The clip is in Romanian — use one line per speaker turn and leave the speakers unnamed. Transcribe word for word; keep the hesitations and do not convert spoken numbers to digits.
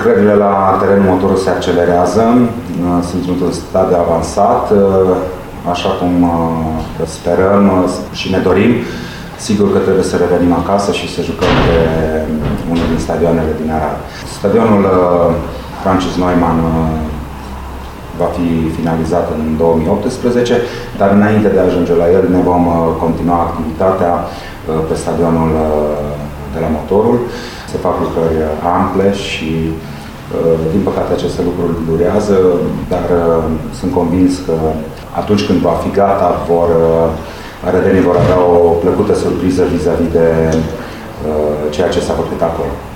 Lucrările la terenul motorului se accelerează, sunt într-un stadiu avansat, așa cum sperăm și ne dorim. Sigur că trebuie să revenim acasă și să jucăm pe unul din stadioanele din Arad. Stadionul Francis Neumann va fi finalizat în două mii optsprezece, dar înainte de a ajunge la el ne vom continua activitatea pe stadionul de la Motorul. Se fac lucrări ample și, din păcate, aceste lucruri durează, dar sunt convins că atunci când va fi gata, vor, arădenii vor avea o plăcută surpriză vis-a-vis de ceea ce s-a făcut acolo.